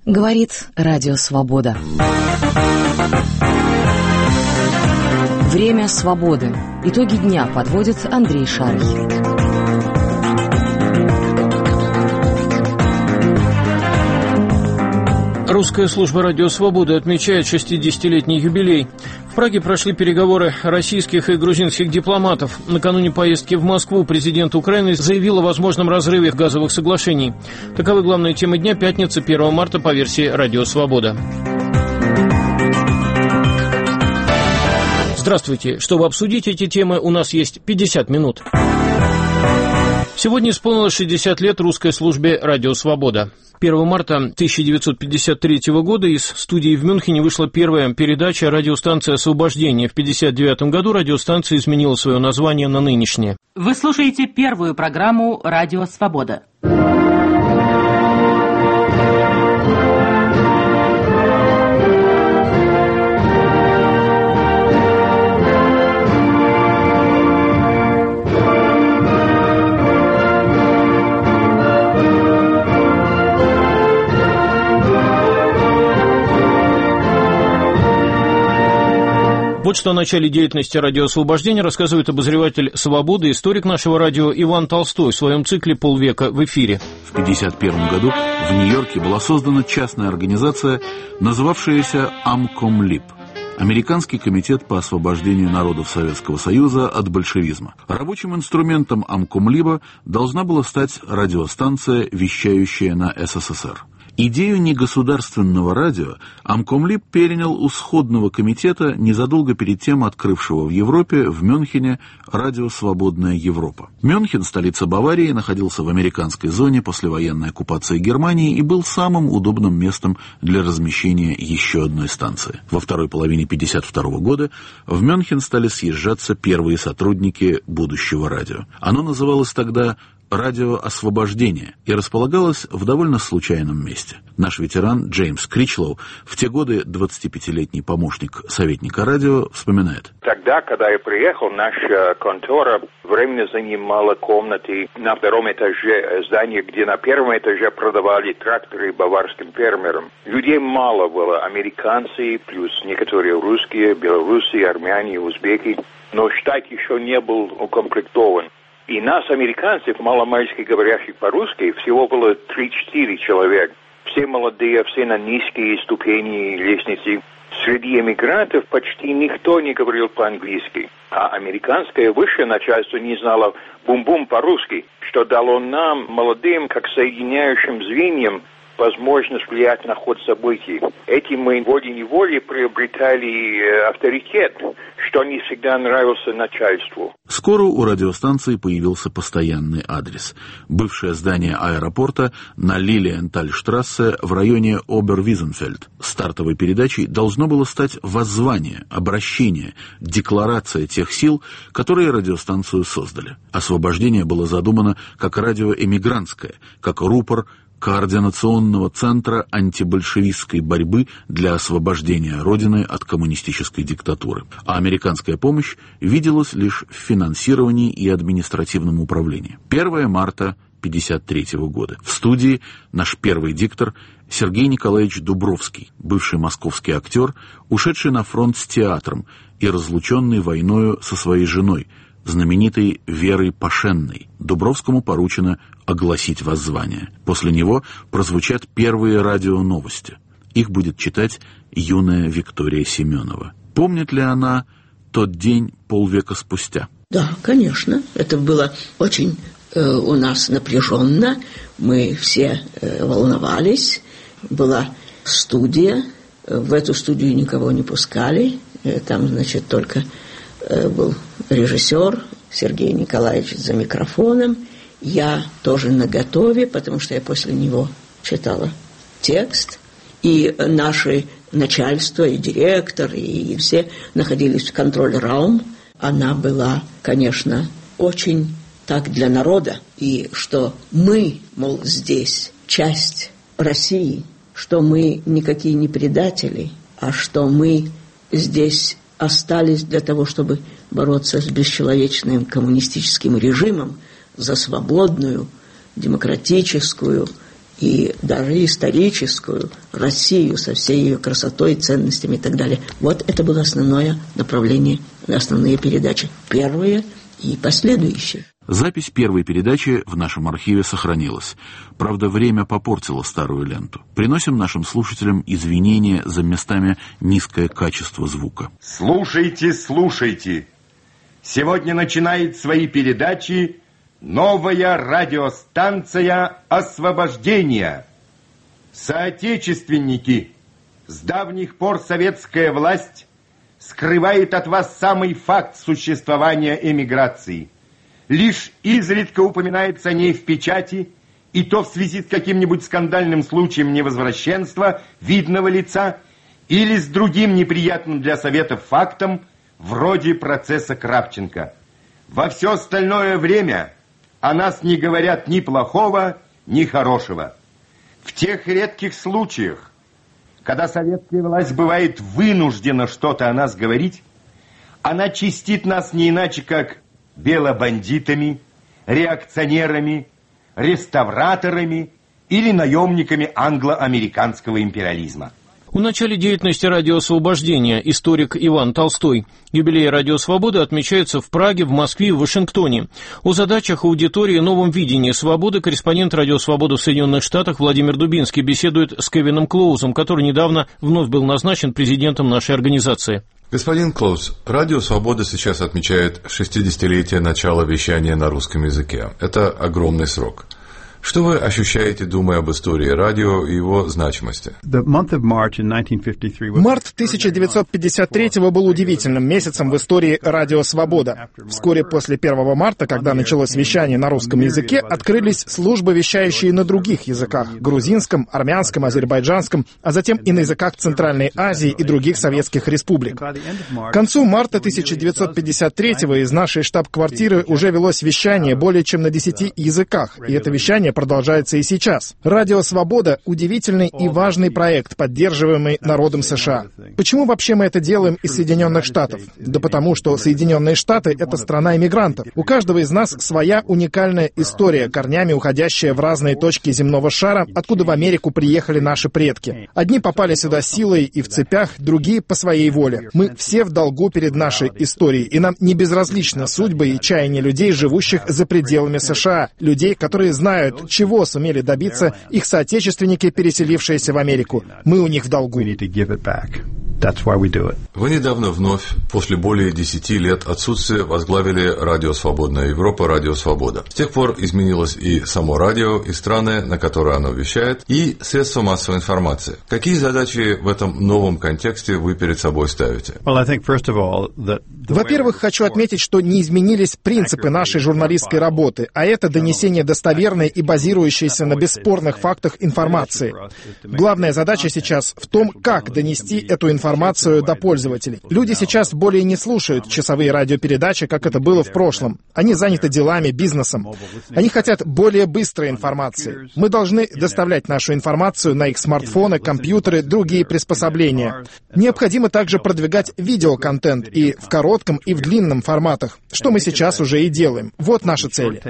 Говорит Радио Свобода. Время свободы. Итоги дня подводит Андрей Шарый. Русская служба «Радио Свобода» отмечает 60-летний юбилей. В Праге прошли переговоры российских и грузинских дипломатов. Накануне поездки в Москву президент Украины заявил о возможном разрыве газовых соглашений. Таковы главные темы дня, пятница, 1 марта, по версии «Радио Свобода». Здравствуйте. Чтобы обсудить эти темы, у нас есть 50 минут. Сегодня исполнилось 60 лет русской службе «Радио Свобода». 1 марта 1953 года из студии в Мюнхене вышла первая передача радиостанции «Освобождение». В 1959 году радиостанция изменила свое название на нынешнее. Вы слушаете первую программу «Радио Свобода». Вот что о начале деятельности «Радио Освобождения» рассказывает обозреватель «Свободы», историк нашего радио Иван Толстой в своем цикле «Полвека в эфире». В 1951 году в Нью-Йорке была создана частная организация, называвшаяся «Амкомлиб» – Американский комитет по освобождению народов Советского Союза от большевизма. Рабочим инструментом Амкомлиба должна была стать радиостанция, вещающая на СССР. Идею негосударственного радио Амкомлиб перенял у сходного комитета, незадолго перед тем открывшего в Европе, в Мюнхене, радио «Свободная Европа». Мюнхен, столица Баварии, находился в американской зоне послевоенной оккупации Германии и был самым удобным местом для размещения еще одной станции. Во второй половине 1952 года в Мюнхен стали съезжаться первые сотрудники будущего радио. Оно называлось тогда «Радио Освобождение» и располагалось в довольно случайном месте. Наш ветеран Джеймс Кричлоу, в те годы 25-летний помощник советника радио, вспоминает. Тогда, когда я приехал, наша контора временно занимала комнаты на втором этаже здания, где на первом этаже продавали тракторы баварским фермерам. Людей мало было, американцы, плюс некоторые русские, белорусы, армяне, узбеки, но штат еще не был укомплектован. И нас, американцев, маломальски говорящих по-русски, всего было 3-4 человека. Все молодые, все на низкие ступени лестницы. Среди эмигрантов почти никто не говорил по-английски. А американское высшее начальство не знало бум-бум по-русски, что дало нам, молодым, как соединяющим звеньям, возможность влиять на ход событий. Этим мы волей-неволей приобретали авторитет, что не всегда нравился начальству. Скоро у радиостанции появился постоянный адрес. Бывшее здание аэропорта на Лилиенталь-штрассе в районе Обервизенфельд. Стартовой передачей должно было стать воззвание, обращение, декларация тех сил, которые радиостанцию создали. «Освобождение» было задумано как радио эмигрантское, как рупор Координационного центра антибольшевистской борьбы для освобождения Родины от коммунистической диктатуры. А американская помощь виделась лишь в финансировании и административном управлении. 1 марта 1953 года. В студии наш первый диктор Сергей Николаевич Дубровский, бывший московский актер, ушедший на фронт с театром и разлученный войною со своей женой, знаменитой Верой Пашенной. Дубровскому поручено огласить воззвание. После него прозвучат первые радионовости. Их будет читать юная Виктория Семенова. Помнит ли она тот день полвека спустя? Да, конечно. Это было очень у нас напряженно. Мы все волновались. Была студия. В эту студию никого не пускали. Там, значит, только был режиссер Сергей Николаевич за микрофоном. Я тоже наготове, потому что я после него читала текст. И наше начальство, и директор, и все находились в контроль-раум. Она была, конечно, очень так для народа. И что мы, мол, здесь часть России, что мы никакие не предатели, а что мы здесь остались для того, чтобы бороться с бесчеловечным коммунистическим режимом за свободную, демократическую и даже историческую Россию со всей ее красотой, ценностями и так далее. Вот это было основное направление, основные передачи. Первые и последующие. Запись первой передачи в нашем архиве сохранилась. Правда, время попортило старую ленту. Приносим нашим слушателям извинения за местами низкое качество звука. Слушайте, слушайте. Сегодня начинает свои передачи новая радиостанция «Освобождение». Соотечественники, с давних пор советская власть скрывает от вас самый факт существования эмиграции. Лишь изредка упоминается о ней в печати, и то в связи с каким-нибудь скандальным случаем невозвращенства видного лица или с другим неприятным для Советов фактом, вроде процесса Кравченко. Во все остальное время о нас не говорят ни плохого, ни хорошего. В тех редких случаях, когда советская власть бывает вынуждена что-то о нас говорить, она чистит нас не иначе, как белобандитами, реакционерами, реставраторами или наемниками англо-американского империализма. В начале деятельности «Радио Освобождения» историк Иван Толстой. Юбилей «Радио Свобода» отмечается в Праге, в Москве и в Вашингтоне. О задачах аудитории и новом видении свободы корреспондент «Радио Свобода» в Соединенных Штатах Владимир Дубинский беседует с Кевином Клоузом, который недавно вновь был назначен президентом нашей организации. Господин Клоуз, «Радио Свобода» сейчас отмечает 60-летие начала вещания на русском языке. Это огромный срок. Что вы ощущаете, думая об истории радио и его значимости? Март 1953 был удивительным месяцем в истории «Радио Свобода». Вскоре после 1 марта, когда началось вещание на русском языке, открылись службы, вещающие на других языках – грузинском, армянском, азербайджанском, а затем и на языках Центральной Азии и других советских республик. К концу марта 1953 из нашей штаб-квартиры уже велось вещание более чем на 10 языках, и это вещание продолжается и сейчас. «Радио Свобода» — удивительный и важный проект, поддерживаемый народом США. Почему вообще мы это делаем из Соединенных Штатов? Да потому, что Соединенные Штаты — это страна иммигрантов. У каждого из нас своя уникальная история, корнями уходящая в разные точки земного шара, откуда в Америку приехали наши предки. Одни попали сюда силой и в цепях, другие — по своей воле. Мы все в долгу перед нашей историей, и нам не безразличны судьбы и чаяния людей, живущих за пределами США, людей, которые знают, чего сумели добиться их соотечественники, переселившиеся в Америку. Мы у них в долгу. Вы недавно вновь, после более 10 лет отсутствия, возглавили «Радио Свободная Европа», «Радио Свобода». С тех пор изменилось и само радио, и страны, на которые оно вещает, и средства массовой информации. Какие задачи в этом новом контексте вы перед собой ставите? Во-первых, хочу отметить, что не изменились принципы нашей журналистской работы, а это донесение достоверной и базирующейся на бесспорных фактах информации. Главная задача сейчас в том, как донести эту информацию до пользователей. Люди сейчас более не слушают часовые радиопередачи, как это было в прошлом. Они заняты делами, бизнесом. Они хотят более быстрой информации. Мы должны доставлять нашу информацию на их смартфоны, компьютеры, другие приспособления. Необходимо также продвигать видеоконтент и в коротком, и в длинном форматах, что мы сейчас уже и делаем. Вот наша цель.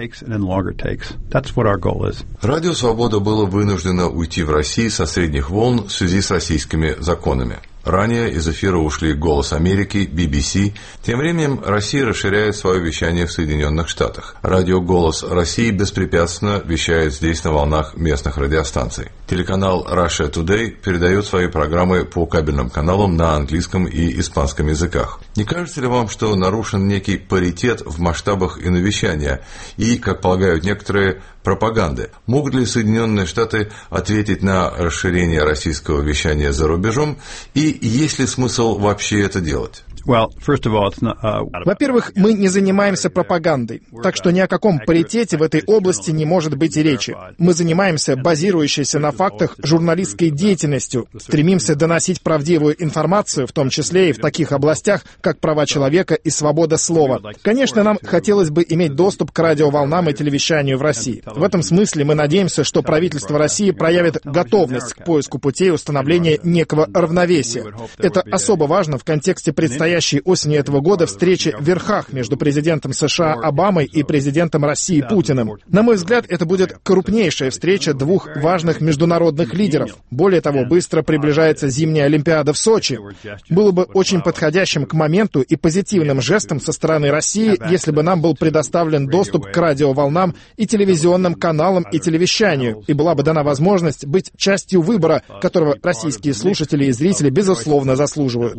«Радио Свобода» было вынуждено уйти в Россию со средних волн в связи с российскими законами. Ранее из эфира ушли «Голос Америки», BBC. Тем временем Россия расширяет свое вещание в Соединенных Штатах. Радио «Голос России» беспрепятственно вещает здесь на волнах местных радиостанций. Телеканал Russia Today передает свои программы по кабельным каналам на английском и испанском языках. Не кажется ли вам, что нарушен некий паритет в масштабах иновещания и, как полагают некоторые, пропаганды? Могут ли Соединенные Штаты ответить на расширение российского вещания за рубежом, и есть ли смысл вообще это делать? Во-первых, мы не занимаемся пропагандой, так что ни о каком паритете в этой области не может быть и речи. Мы занимаемся базирующейся на фактах журналистской деятельностью, стремимся доносить правдивую информацию, в том числе и в таких областях, как права человека и свобода слова. Конечно, нам хотелось бы иметь доступ к радиоволнам и телевещанию в России. В этом смысле мы надеемся, что правительство России проявит готовность к поиску путей установления некого равновесия. Это особо важно в контексте предстоящего предстоящей осенью этого года встрече в верхах между президентом США Обамой и президентом России Путиным. На мой взгляд, это будет крупнейшая встреча двух важных международных лидеров. Более того, быстро приближается зимняя Олимпиада в Сочи. Было бы очень подходящим к моменту и позитивным жестом со стороны России, если бы нам был предоставлен доступ к радиоволнам и телевизионным каналам и телевещанию, и была бы дана возможность быть частью выбора, которого российские слушатели и зрители, безусловно, заслуживают.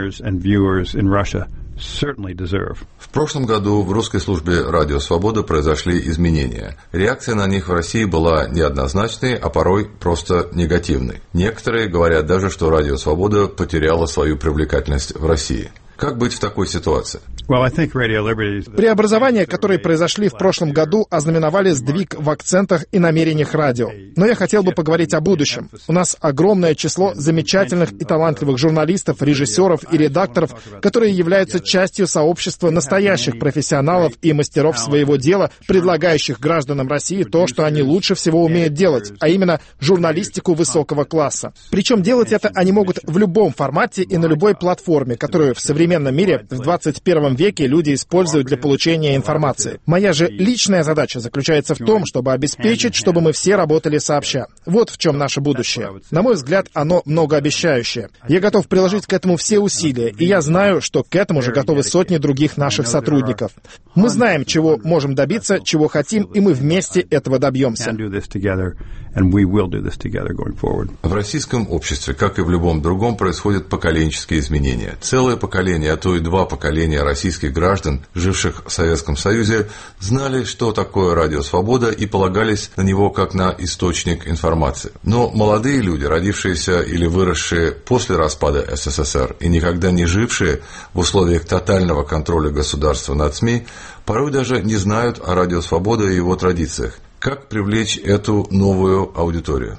В прошлом году в русской службе «Радио Свобода» произошли изменения. Реакция на них в России была неоднозначной, а порой просто негативной. Некоторые говорят даже, что «Радио Свобода» потеряло свою привлекательность в России. Как быть в такой ситуации? Преобразования, которые произошли в прошлом году, ознаменовали сдвиг в акцентах и намерениях радио. Но я хотел бы поговорить о будущем. У нас огромное число замечательных и талантливых журналистов, режиссеров и редакторов, которые являются частью сообщества настоящих профессионалов и мастеров своего дела, предлагающих гражданам России то, что они лучше всего умеют делать, а именно журналистику высокого класса. Причем делать это они могут в любом формате и на любой платформе, которую в современном мире в 21 веке люди используют для получения информации. Моя же личная задача заключается в том, чтобы обеспечить, чтобы мы все работали сообща. Вот в чем наше будущее. На мой взгляд, оно многообещающее. Я готов приложить к этому все усилия, и я знаю, что к этому же готовы сотни других наших сотрудников. Мы знаем, чего можем добиться, чего хотим, и мы вместе этого добьемся. В российском обществе, как и в любом другом, происходят поколенческие изменения. Целое поколение, а то и два поколения российских граждан, живших в Советском Союзе, знали, что такое «Радио Свобода» и полагались на него как на источник информации. Но молодые люди, родившиеся или выросшие после распада СССР и никогда не жившие в условиях тотального контроля государства над СМИ, порой даже не знают о «Радио Свобода» и его традициях. Как привлечь эту новую аудиторию?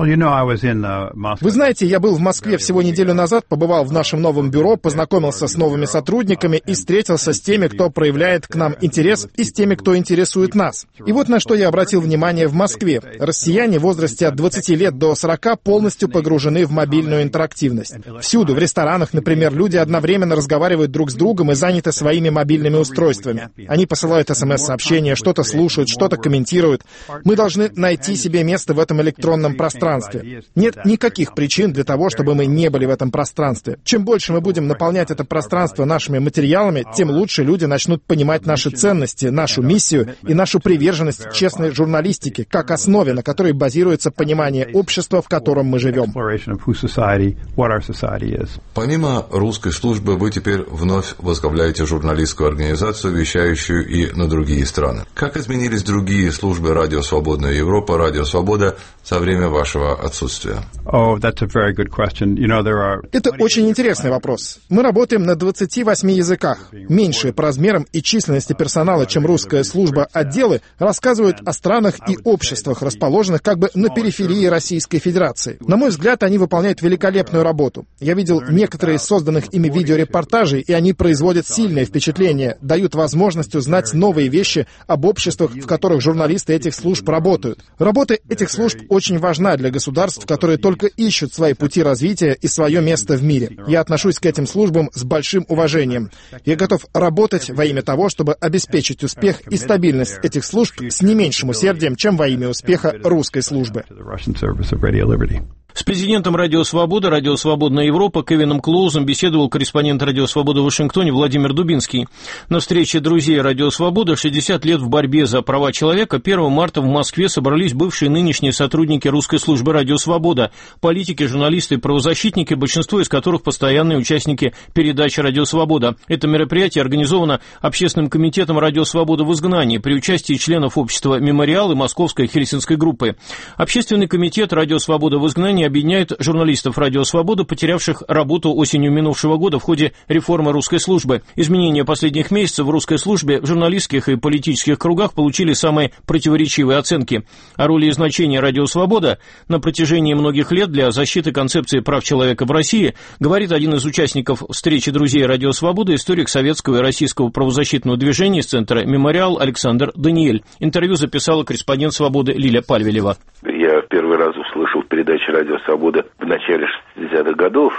Вы знаете, я был в Москве всего неделю назад, побывал в нашем новом бюро, познакомился с новыми сотрудниками и встретился с теми, кто проявляет к нам интерес, и с теми, кто интересует нас. И вот на что я обратил внимание в Москве. Россияне в возрасте от 20 лет до 40 полностью погружены в мобильную интерактивность. Всюду, в ресторанах, например, люди одновременно разговаривают друг с другом и заняты своими мобильными устройствами. Они посылают СМС-сообщения, что-то слушают, что-то комментируют. Мы должны найти себе место в этом электронном пространстве. Нет никаких причин для того, чтобы мы не были в этом пространстве. Чем больше мы будем наполнять это пространство нашими материалами, тем лучше люди начнут понимать наши ценности, нашу миссию и нашу приверженность честной журналистике, как основе, на которой базируется понимание общества, в котором мы живем. Помимо русской службы, вы теперь вновь возглавляете журналистскую организацию, вещающую и на другие страны. Как изменились другие службы «Радио Свободная Европа», «Радио Свобода» со времени вашего отсутствия? Это очень интересный вопрос. Мы работаем на 28 языках. Меньшие по размерам и численности персонала, чем русская служба, отделы рассказывают о странах и обществах, расположенных как бы на периферии Российской Федерации. На мой взгляд, они выполняют великолепную работу. Я видел некоторые из созданных ими видеорепортажей, и они производят сильное впечатление, дают возможность узнать новые вещи об обществах, в которых журналисты этих служб работают. Работа этих служб очень важна для государств, которые только ищут свои пути развития и свое место в мире. Я отношусь к этим службам с большим уважением. Я готов работать во имя того, чтобы обеспечить успех и стабильность этих служб с не меньшим усердием, чем во имя успеха русской службы. С президентом «Радио Свобода», «Радио Свободная Европа» Кевином Клоузом беседовал корреспондент «Радио Свобода» в Вашингтоне Владимир Дубинский. На встрече друзей «Радио Свобода» 60 лет в борьбе за права человека 1 марта в Москве собрались бывшие и нынешние сотрудники русской службы «Радио Свобода», политики, журналисты и правозащитники, большинство из которых постоянные участники передачи «Радио Свобода». Это мероприятие организовано Общественным комитетом «Радио Свобода» в изгнании при участии членов общества «Мемориал» и Московской Хельсинской группы. Общественный комитет «Радио Свобода» в изгнании объединяет журналистов «Радио Свобода», потерявших работу осенью минувшего года в ходе реформы русской службы. Изменения последних месяцев в русской службе в журналистских и политических кругах получили самые противоречивые оценки. О роли и значении «Радио Свобода» на протяжении многих лет для защиты концепции прав человека в России говорит один из участников встречи друзей «Радио Свобода», историк советского и российского правозащитного движения из центра «Мемориал» Александр Даниэль. Интервью записала корреспондент «Свободы» Лиля Пальвелева. Я первый раз услышал передачу «Радио Свобода» в начале 60-х годов.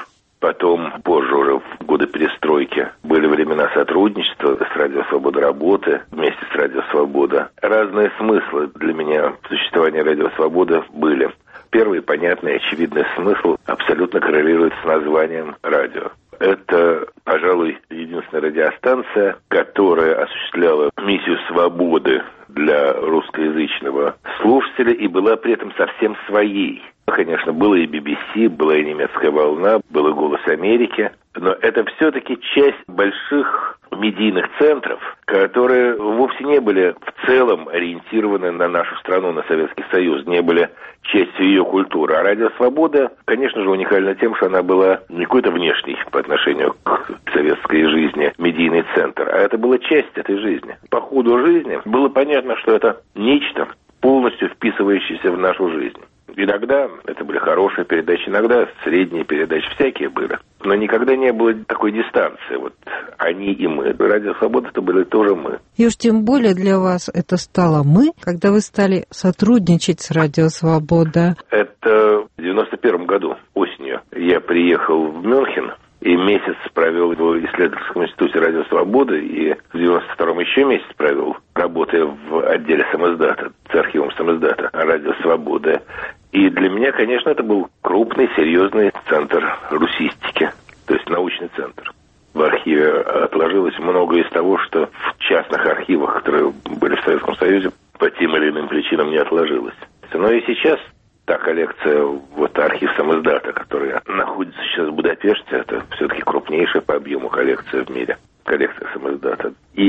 Потом, позже уже, в годы перестройки, были времена сотрудничества с Радио Свобода работы вместе с Радио Свобода. Разные смыслы для меня в существовании Радио Свобода были. Первый, понятный, очевидный смысл абсолютно коррелирует с названием радио. Это, пожалуй, единственная радиостанция, которая осуществляла миссию свободы для русскоязычного слушателя и была при этом совсем своей. Конечно, было и BBC, была и немецкая волна, был и «Голос Америки», но это все-таки часть больших медийных центров, которые вовсе не были в целом ориентированы на нашу страну, на Советский Союз, не были частью ее культуры. А «Радио Свобода», конечно же, уникальна тем, что она была не какой-то внешний по отношению к советской жизни медийный центр, а это была часть этой жизни. По ходу жизни было понятно, что это нечто, полностью вписывающееся в нашу жизнь. Иногда это были хорошие передачи, иногда средние передачи, всякие были. Но никогда не было такой дистанции. Вот они и мы. Радио Свобода это были тоже мы. И уж тем более для вас это стало мы, когда вы стали сотрудничать с Радио Свобода. Это в 91 году, осенью. Я приехал в Мюнхен и месяц провел в исследовательском институте Радио Свободы, и в 92-м еще месяц провел, работая в отделе самиздата, с архивом самиздата Радио Свободы. И для меня, конечно, это был крупный, серьезный центр русистики, то есть научный центр. В архиве отложилось многое из того, что в частных архивах, которые были в Советском Союзе, по тем или иным причинам не отложилось. Но и сейчас та коллекция, вот архив самиздата, который находится сейчас в Будапеште, это все-таки крупнейшая по объему коллекция в мире. Коллекция самиздата. И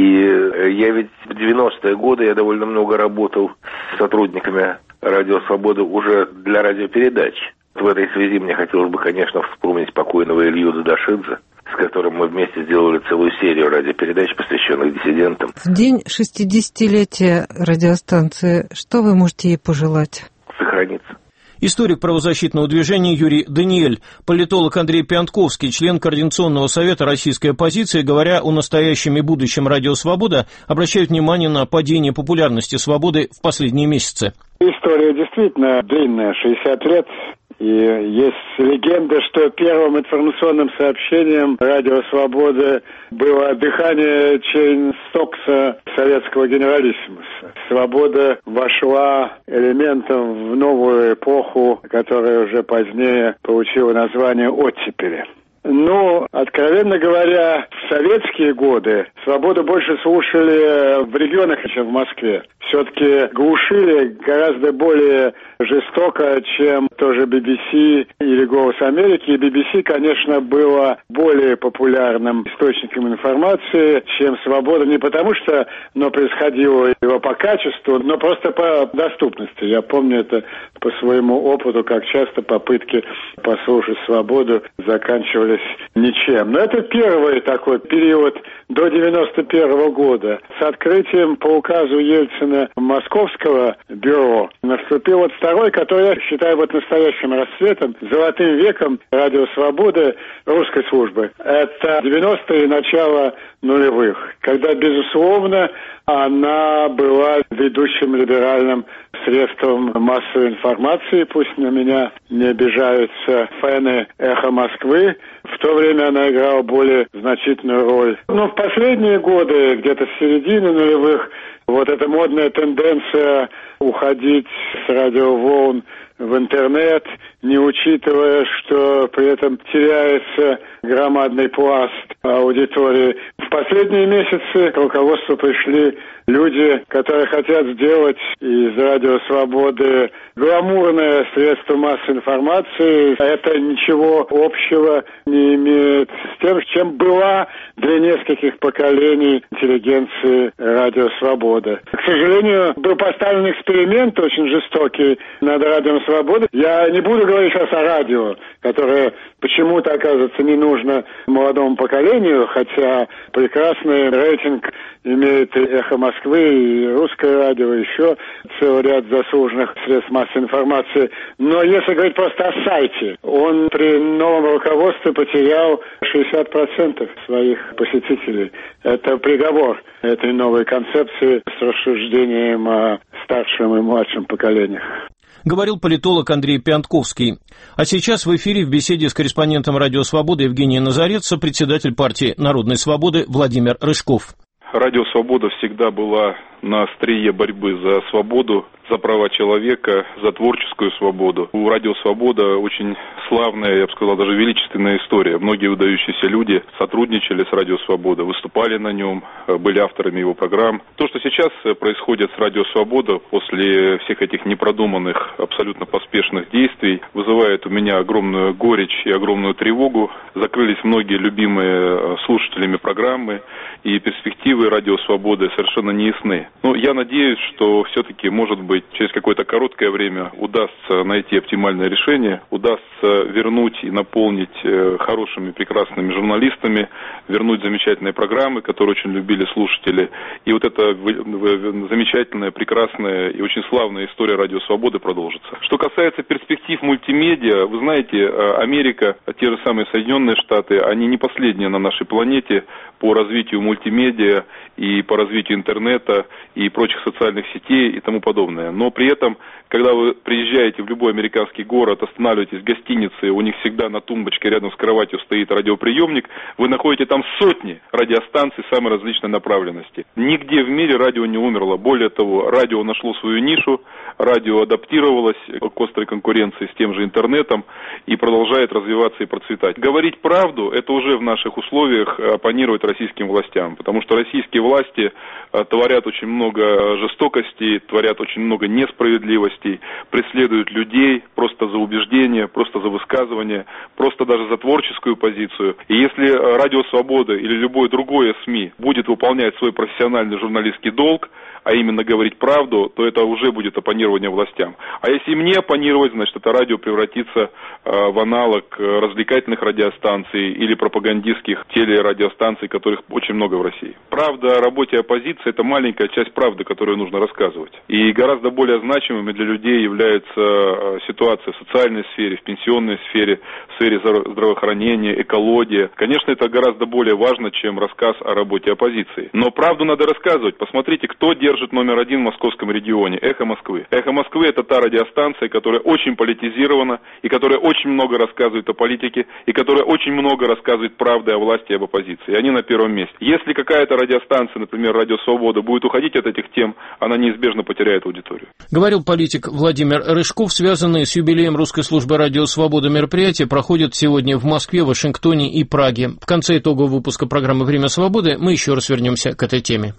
я ведь в 90-е годы я довольно много работал с сотрудниками Радио Свобода уже для радиопередач. В этой связи мне хотелось бы, конечно, вспомнить покойного Илью Дадашидзе, с которым мы вместе сделали целую серию радиопередач, посвященных диссидентам. В день 60-летия радиостанции что вы можете ей пожелать? Сохраниться. Историк правозащитного движения Юрий Даниэль, политолог Андрей Пиантковский, член Координационного совета «Российской оппозиции», говоря о настоящем и будущем Радио Свобода, обращают внимание на падение популярности «Свободы» в последние месяцы. История действительно длинная, 60 лет. И есть легенда, что первым информационным сообщением Радио Свободы было дыхание Чейнстокса советского генералиссимуса. Свобода вошла элементом в новую эпоху, которая уже позднее получила название «оттепели». Ну, откровенно говоря, в советские годы Свободу больше слушали в регионах, чем в Москве. Все-таки глушили гораздо более жестоко, чем тоже BBC или «Голос Америки». И BBC, конечно, было более популярным источником информации, чем «Свобода». Не потому что оно происходило его по качеству, но просто по доступности. Я помню это по своему опыту, как часто попытки послушать «Свободу» заканчивались ничем. Но это первый такой период до 91 года. С открытием по указу Ельцина Московского бюро наступил вот второй, который я считаю вот настоящим расцветом, золотым веком Радио Свободы русской службы. Это 90-е и начало нулевых, когда, безусловно, она была ведущим либеральным средством массовой информации. Пусть на меня не обижаются фэны «Эхо Москвы». В то время она играла более значительную роль. Но в последние годы, где-то с середины нулевых, вот эта модная тенденция уходить с радиоволн в интернет, не учитывая, что при этом теряется громадный пласт аудитории. В последние месяцы к руководству пришли люди, которые хотят сделать из Радио Свободы гламурное средство массовой информации. Это ничего общего не имеет с тем, чем была для нескольких поколений интеллигенции Радио Свобода. К сожалению, был поставлен эксперимент очень жестокий над Радио Свободы. Я не буду говорить сейчас о радио, которое почему-то, оказывается, не нужно молодому поколению, хотя прекрасный рейтинг имеет и «Эхо Москвы», и «Русское радио», и еще целый ряд заслуженных средств массовой информации. Но если говорить просто о сайте, он при новом руководстве потерял 60% своих посетителей. Это приговор этой новой концепции с рассуждением о старшем и младшем поколениях. говорил политолог Андрей Пиантковский. А сейчас в эфире в беседе с корреспондентом «Радио Свобода» Евгением Назарет сопредседатель партии «Народной свободы» Владимир Рыжков. Радио «Свобода» всегда была на острие борьбы за свободу, за права человека, за творческую свободу. У «Радио Свобода» очень славная, я бы сказал, даже величественная история. Многие выдающиеся люди сотрудничали с «Радио Свобода», выступали на нем, были авторами его программ. То, что сейчас происходит с «Радио Свобода» после всех этих непродуманных, абсолютно поспешных действий, вызывает у меня огромную горечь и огромную тревогу. Закрылись многие любимые слушателями программы, и перспективы «Радио Свободы» совершенно не ясны. Но я надеюсь, что все-таки, может быть, через какое-то короткое время удастся найти оптимальное решение, удастся вернуть и наполнить хорошими, прекрасными журналистами, вернуть замечательные программы, которые очень любили слушатели. И вот эта замечательная, прекрасная и очень славная история «Радио Свободы» продолжится. Что касается перспектив мультимедиа, вы знаете, Америка, те же самые Соединенные Штаты, они не последние на нашей планете по развитию мультимедиа и по развитию интернета и прочих социальных сетей и тому подобное. Но при этом, когда вы приезжаете в любой американский город, останавливаетесь в гостинице, у них всегда на тумбочке рядом с кроватью стоит радиоприемник, вы находите там сотни радиостанций самой различной направленности. Нигде в мире радио не умерло. Более того, радио нашло свою нишу, радио адаптировалось к острой конкуренции с тем же интернетом и продолжает развиваться и процветать. Говорить правду – это уже в наших условиях оппонировать российским властям, потому что российские власти творят очень много жестокостей, творят очень много несправедливостей, преследуют людей просто за убеждения, просто за высказывания, просто даже за творческую позицию. И если «Радио Свобода» или любое другое СМИ будет выполнять свой профессиональный журналистский долг, а именно говорить правду, то это уже будет оппонирование властям. А если им не оппонировать, значит, это радио превратится в аналог развлекательных радиостанций или пропагандистских телерадиостанций, которых очень много в России. Правда о работе оппозиции – это маленькая часть правды, которую нужно рассказывать. И гораздо более значимыми для людей является ситуация в социальной сфере, в пенсионной сфере, в сфере здравоохранения, экология. Конечно, это гораздо более важно, чем рассказ о работе оппозиции. Но правду надо рассказывать. Посмотрите, кто держит номер один в московском регионе. «Эхо Москвы». «Эхо Москвы» — это та радиостанция, которая очень политизирована, и которая очень много рассказывает о политике, и которая очень много рассказывает правды о власти и об оппозиции. И они на первом месте. Если какая-то радиостанция, например, «Радио Свобода», будет уходить от этих тем, она неизбежно потеряет аудиторию. Говорил политик Владимир Рыжков. Связанные с юбилеем русской службы «Радио Свобода» мероприятия проходят сегодня в Москве, Вашингтоне и Праге. В конце итогового выпуска программы «Время свободы» мы еще раз вернемся к этой теме.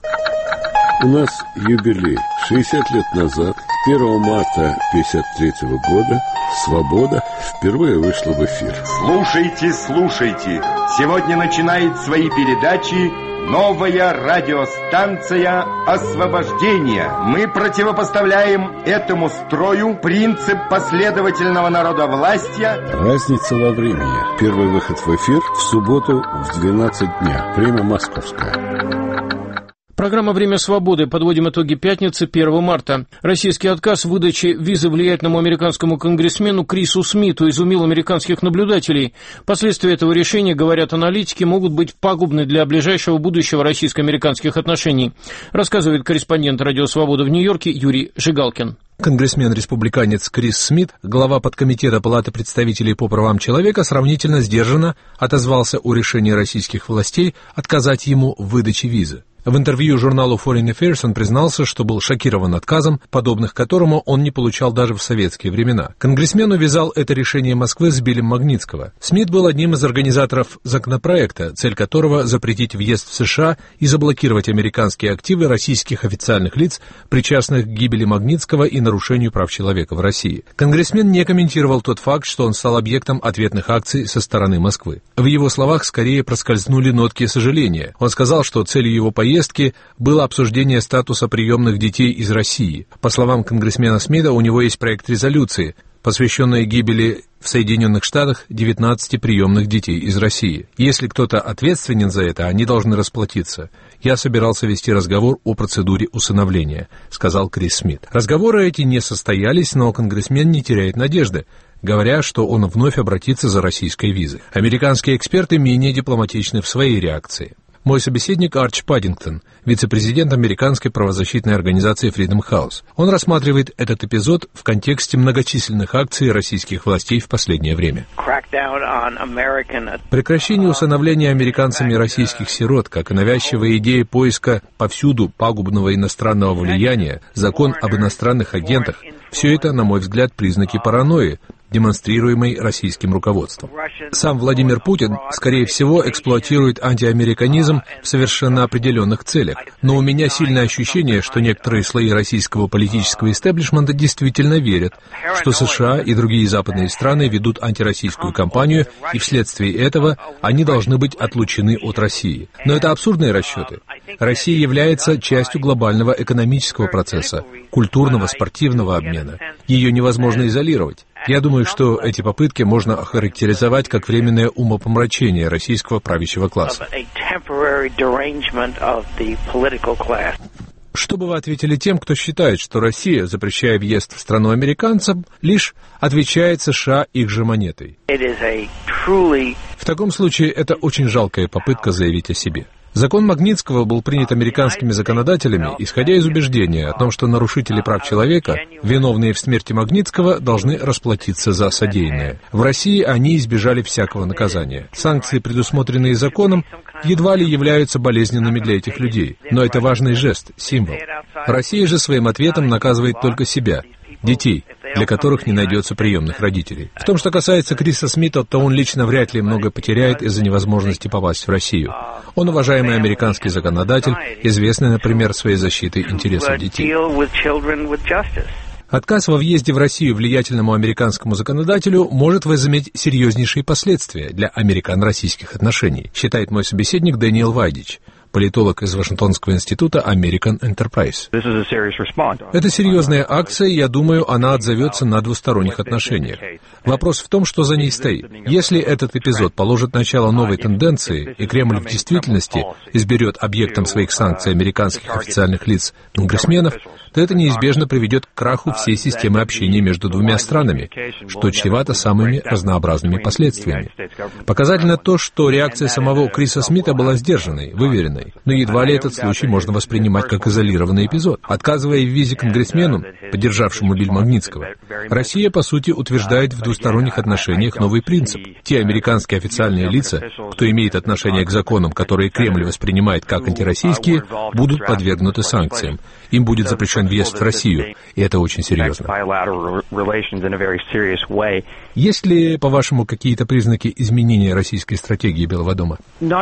У нас юбилей. 60 лет назад, 1 марта 1953 года, «Свобода» впервые вышла в эфир. Слушайте, слушайте. Сегодня начинает свои передачи новая радиостанция «Освобождение». Мы противопоставляем этому строю принцип последовательного народовластия. Разница во времени. Первый выход в эфир в субботу в 12 дня. Время московское. Программа «Время свободы». Подводим итоги пятницы, 1 марта. Российский отказ в выдаче визы влиятельному американскому конгрессмену Крису Смиту изумил американских наблюдателей. Последствия этого решения, говорят аналитики, могут быть пагубны для ближайшего будущего российско-американских отношений, рассказывает корреспондент «Радио Свобода» в Нью-Йорке Юрий Жигалкин. Конгрессмен-республиканец Крис Смит, глава подкомитета Палаты представителей по правам человека, сравнительно сдержанно отозвался о решении российских властей отказать ему в выдаче визы. В интервью журналу Foreign Affairs он признался, что был шокирован отказом, подобных которому он не получал даже в советские времена. Конгрессмен увязал это решение Москвы с Биллем Магнитского. Смит был одним из организаторов законопроекта, цель которого запретить въезд в США и заблокировать американские активы российских официальных лиц, причастных к гибели Магнитского и нарушению прав человека в России. Конгрессмен не комментировал тот факт, что он стал объектом ответных акций со стороны Москвы. В его словах скорее проскользнули нотки сожаления. Он сказал, что целью его поездки было обсуждение статуса приемных детей из России. По словам конгрессмена Смита, у него есть проект резолюции, посвященной гибели в Соединенных Штатах 19 приемных детей из России. Если кто-то ответственен за это, они должны расплатиться. Я собирался вести разговор о процедуре усыновления, сказал Крис Смит. Разговоры эти не состоялись, но конгрессмен не теряет надежды, говоря, что он вновь обратится за российской визой. Американские эксперты менее дипломатичны в своей реакции. Мой собеседник Арч Паддингтон, вице-президент американской правозащитной организации Freedom House. Он рассматривает этот эпизод в контексте многочисленных акций российских властей в последнее время. Прекращение усыновления американцами российских сирот, как и навязчивая идея поиска повсюду пагубного иностранного влияния, закон об иностранных агентах – все это, на мой взгляд, признаки паранойи, демонстрируемой российским руководством. Сам Владимир Путин, скорее всего, эксплуатирует антиамериканизм в совершенно определенных целях. Но у меня сильное ощущение, что некоторые слои российского политического истеблишмента действительно верят, что США и другие западные страны ведут антироссийскую кампанию, и вследствие этого они должны быть отлучены от России. Но это абсурдные расчеты. Россия является частью глобального экономического процесса, культурного, спортивного обмена. Ее невозможно изолировать. Я думаю, что эти попытки можно охарактеризовать как временное умопомрачение российского правящего класса. Что бы вы ответили тем, кто считает, что Россия, запрещая въезд в страну американцам, лишь отвечает США их же монетой? В таком случае это очень жалкая попытка заявить о себе. Закон Магнитского был принят американскими законодателями, исходя из убеждения о том, что нарушители прав человека, виновные в смерти Магнитского, должны расплатиться за содеянное. В России они избежали всякого наказания. Санкции, предусмотренные законом, едва ли являются болезненными для этих людей. Но это важный жест, символ. Россия же своим ответом наказывает только себя, детей, для которых не найдется приемных родителей. В том, что касается Криса Смита, то он лично вряд ли много потеряет из-за невозможности попасть в Россию. Он уважаемый американский законодатель, известный, например, своей защитой интересов детей. Отказ во въезде в Россию влиятельному американскому законодателю может возыметь серьезнейшие последствия для американо-российских отношений, считает мой собеседник Дэниел Вайдич, политолог из Вашингтонского института American Enterprise. Это серьезная акция, и я думаю, она отзовется на двусторонних отношениях. Вопрос в том, что за ней стоит. Если этот эпизод положит начало новой тенденции, и Кремль в действительности изберет объектом своих санкций американских официальных лиц конгрессменов, то это неизбежно приведет к краху всей системы общения между двумя странами, что чревато самыми разнообразными последствиями. Показательно то, что реакция самого Криса Смита была сдержанной, выверенной. Но едва ли этот случай можно воспринимать как изолированный эпизод. Отказывая в визе конгрессмену, поддержавшему Билл Магнитского, Россия, по сути, утверждает в двусторонних отношениях новый принцип. Те американские официальные лица, кто имеет отношение к законам, которые Кремль воспринимает как антироссийские, будут подвергнуты санкциям. Им будет запрещен въезд в Россию, и это очень серьезно. Есть ли, по-вашему, какие-то признаки изменения российской стратегии Белого дома?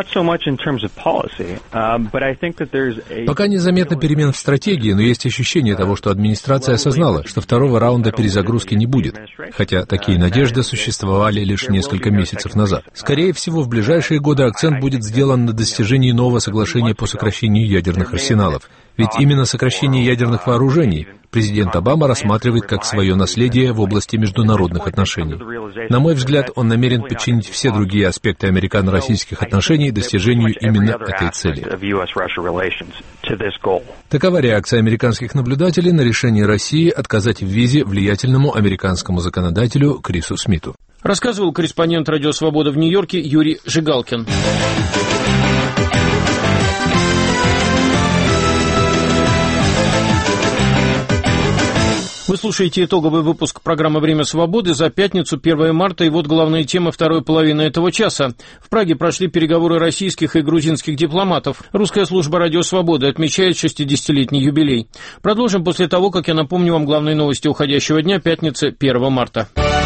Пока незаметно перемен в стратегии, но есть ощущение того, что администрация осознала, что второго раунда перезагрузки не будет, хотя такие надежды существовали лишь несколько месяцев назад. Скорее всего, в ближайшие годы акцент будет сделан на достижении нового соглашения по сокращению ядерных арсеналов. Ведь именно сокращение ядерных вооружений президент Обама рассматривает как свое наследие в области международных отношений. На мой взгляд, он намерен подчинить все другие аспекты американо-российских отношений достижению именно этой цели. Такова реакция американских наблюдателей на решение России отказать в визе влиятельному американскому законодателю Крису Смиту. Рассказывал корреспондент «Радио Свобода» в Нью-Йорке Юрий Жигалкин. Вы слушаете итоговый выпуск программы «Время свободы» за пятницу, 1 марта, и вот главные темы второй половины этого часа. В Праге прошли переговоры российских и грузинских дипломатов. Русская служба «Радио Свободы» отмечает 60-летний юбилей. Продолжим после того, как я напомню вам главные новости уходящего дня, пятницы, 1 марта.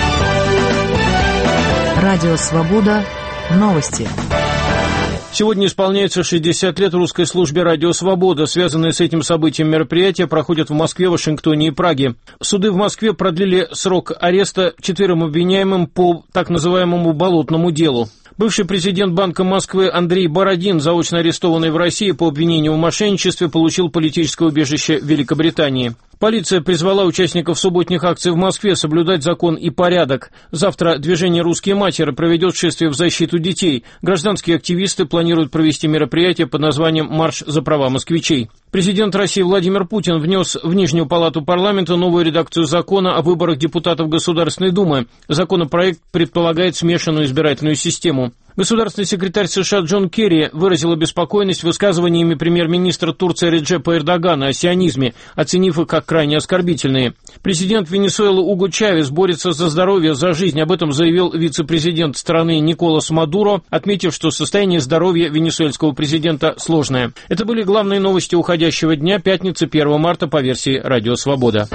Радио Свобода. Новости. Сегодня исполняется 60 лет русской службе «Радио Свобода». Связанные с этим событием мероприятия проходят в Москве, Вашингтоне и Праге. Суды в Москве продлили срок ареста 4 обвиняемым по так называемому «болотному делу». Бывший президент Банка Москвы Андрей Бородин, заочно арестованный в России по обвинению в мошенничестве, получил политическое убежище в Великобритании. Полиция призвала участников субботних акций в Москве соблюдать закон и порядок. Завтра движение «Русские матери» проведет шествие в защиту детей. Гражданские активисты планируют провести мероприятие под названием «Марш за права москвичей». Президент России Владимир Путин внес в Нижнюю палату парламента новую редакцию закона о выборах депутатов Государственной Думы. Законопроект предполагает смешанную избирательную систему. Государственный секретарь США Джон Керри выразил обеспокоенность высказываниями премьер-министра Турции Реджепа Эрдогана о сионизме, оценив их как крайне оскорбительные. Президент Венесуэлы Уго Чавес борется за здоровье, за жизнь. Об этом заявил вице-президент страны Николас Мадуро, отметив, что состояние здоровья венесуэльского президента сложное. Это были главные новости уходящего дня, пятницы 1 марта по версии «Радио Свобода».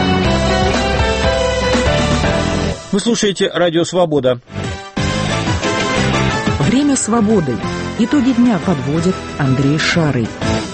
Вы слушаете «Радио Свобода». Время свободы. Итоги дня подводит Андрей Шарый.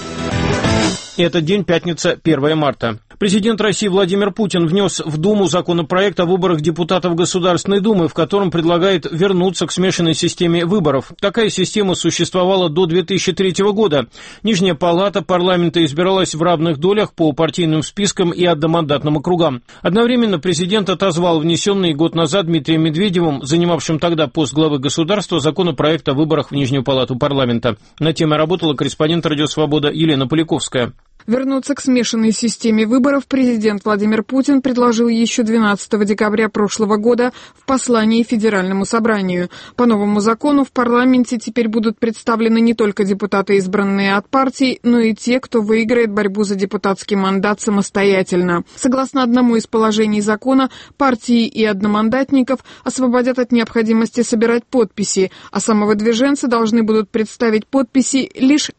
Этот день, пятница, 1 марта. Президент России Владимир Путин внес в Думу законопроект о выборах депутатов Государственной Думы, в котором предлагает вернуться к смешанной системе выборов. Такая система существовала до 2003 года. Нижняя палата парламента избиралась в равных долях по партийным спискам и одномандатным округам. Одновременно президент отозвал внесенный год назад Дмитрием Медведевым, занимавшим тогда пост главы государства, законопроект о выборах в Нижнюю палату парламента. На теме работала корреспондент «Радио Свобода» Елена Поляковская. Вернуться к смешанной системе выборов президент Владимир Путин предложил еще 12 декабря прошлого года в послании Федеральному собранию. По новому закону в парламенте теперь будут представлены не только депутаты, избранные от партий, но и те, кто выиграет борьбу за депутатский мандат самостоятельно. Согласно одному из положений закона, партии и одномандатников освободят от необходимости собирать подписи, а самовыдвиженцы должны будут представить подписи лишь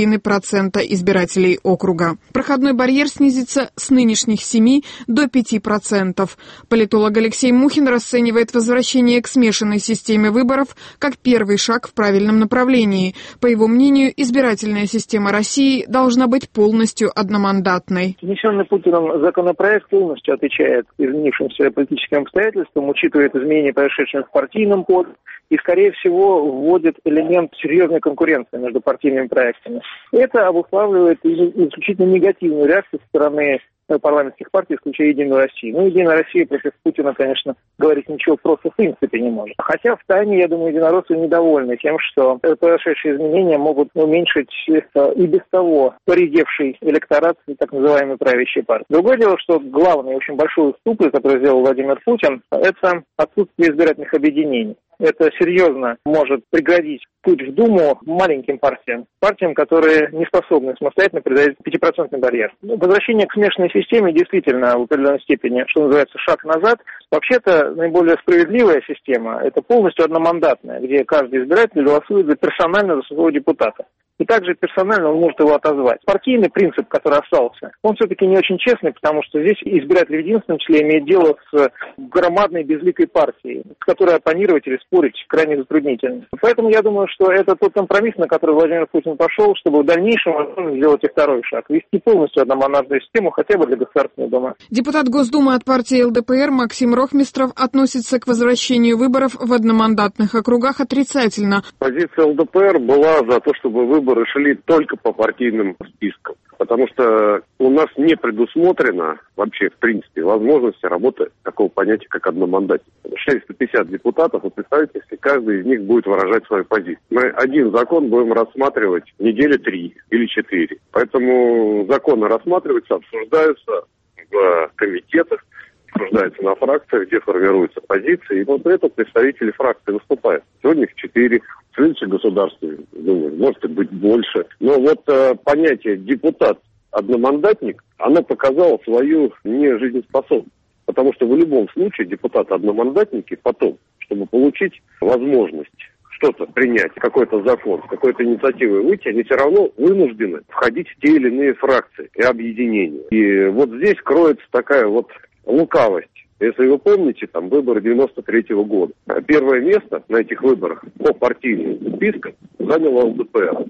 0,5% избирателей округа. Проходной барьер снизится с нынешних 7 до 5%. Политолог Алексей Мухин расценивает возвращение к смешанной системе выборов как первый шаг в правильном направлении. По его мнению, избирательная система России должна быть полностью одномандатной. Внесенный Путиным законопроект полностью отвечает изменившимся политическим обстоятельствам, учитывает изменения, произошедшие в партийном коде, и, скорее всего, вводит элемент серьезной конкуренции между партийными проектами. Это обуславливает исключительно негативную реакцию со стороны парламентских партий, включая «Единую Россию». «Единая Россия» против Путина, конечно, говорить ничего просто в принципе не может. Хотя в тайне, я думаю, единороссы недовольны тем, что произошедшие изменения могут уменьшить и без того поредевший электорат так называемой правящей партии. Другое дело, что главный, очень большой уступ, который сделал Владимир Путин, это отсутствие избирательных объединений. Это серьезно может преградить путь в Думу маленьким партиям, которые не способны самостоятельно преодолеть 5% барьер. Возвращение к смешанной системе действительно в определенной степени, что называется, шаг назад. Вообще-то наиболее справедливая система – это полностью одномандатная, где каждый избиратель голосует персонально за своего депутата. И также персонально он может его отозвать. Партийный принцип, который остался, он все-таки не очень честный, потому что здесь избиратель в единственном числе имеет дело с громадной безликой партией, с которой оппонировать или спорить крайне затруднительно. Поэтому я думаю, что это тот компромисс, на который Владимир Путин пошел, чтобы в дальнейшем возможно сделать и второй шаг, ввести полностью одномандатную систему хотя бы для Государственной Думы. Депутат Госдумы от партии ЛДПР Максим Рохмистров относится к возвращению выборов в одномандатных округах отрицательно. Позиция ЛДПР была за то, чтобы выборы шли только по партийным спискам, потому что у нас не предусмотрено вообще, в принципе, возможности работы такого понятия, как одномандатник. 650 депутатов, вы представляете, если каждый из них будет выражать свою позицию. Мы один закон будем рассматривать недели 3 или 4. Поэтому законы рассматриваются, обсуждаются в комитетах, обсуждается на фракциях, где формируются позиции, и после этого представители фракции выступают. Сегодня их 4, в следующей Государственной Думе может быть больше. Но понятие депутат-одномандатник, оно показало свою нежизнеспособность. Потому что в любом случае депутаты-одномандатники потом, чтобы получить возможность что-то принять, какой-то закон, с какой-то инициативой выйти, они все равно вынуждены входить в те или иные фракции и объединения. И здесь кроется такая лукавость. Если вы помните, выборы 93-го года. Первое место на этих выборах по партийным спискам заняла ЛДПР.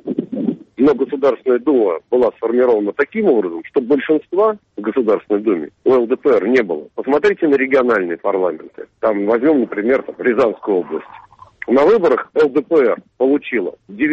Но Государственная Дума была сформирована таким образом, что большинства в Государственной Думе у ЛДПР не было. Посмотрите на региональные парламенты. Возьмем, например, Рязанскую область. На выборах ЛДПР получила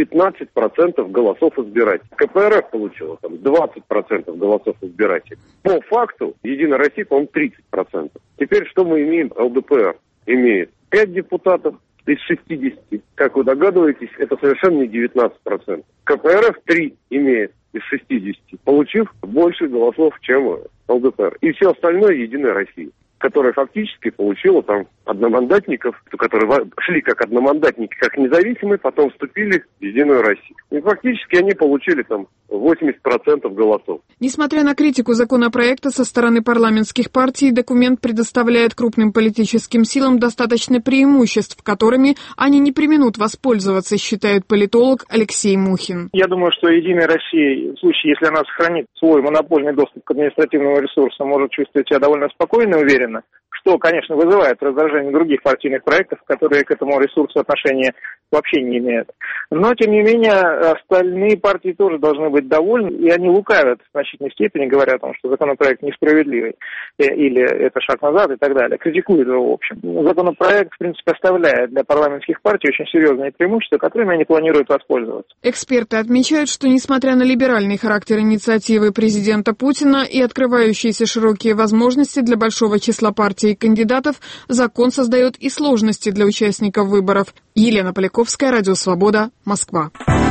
19% голосов избирателей. КПРФ получила 20% голосов избирателей. По факту Единая Россия, по-моему, 30%. Теперь что мы имеем? ЛДПР имеет 5 депутатов из 60. Как вы догадываетесь, это совершенно не 19%. КПРФ 3 имеет из 60, получив больше голосов, чем ЛДПР. И все остальное Единая Россия. которая фактически получила там одномандатников, которые шли как одномандатники, как независимые, потом вступили в Единую Россию. И фактически они получили там 80% голосов. Несмотря на критику законопроекта со стороны парламентских партий, документ предоставляет крупным политическим силам достаточно преимуществ, которыми они не преминут воспользоваться, считает политолог Алексей Мухин. Я думаю, что Единая Россия, в случае, если она сохранит свой монопольный доступ к административному ресурсу, может чувствовать себя довольно спокойно и уверенно, что, конечно, вызывает раздражение других партийных проектов, которые к этому ресурсу отношения вообще не имеют. Но, тем не менее, остальные партии тоже должны быть довольны, и они лукавят в значительной степени, говоря о том, что законопроект несправедливый, или это шаг назад и так далее. Критикуют его, в общем. Законопроект, в принципе, оставляет для парламентских партий очень серьезные преимущества, которыми они планируют воспользоваться. Эксперты отмечают, что, несмотря на либеральный характер инициативы президента Путина и открывающиеся широкие возможности для большого числа партий и кандидатов, закон создает и сложности для участников выборов. Елена Поляковская, Радио Свобода, Москва.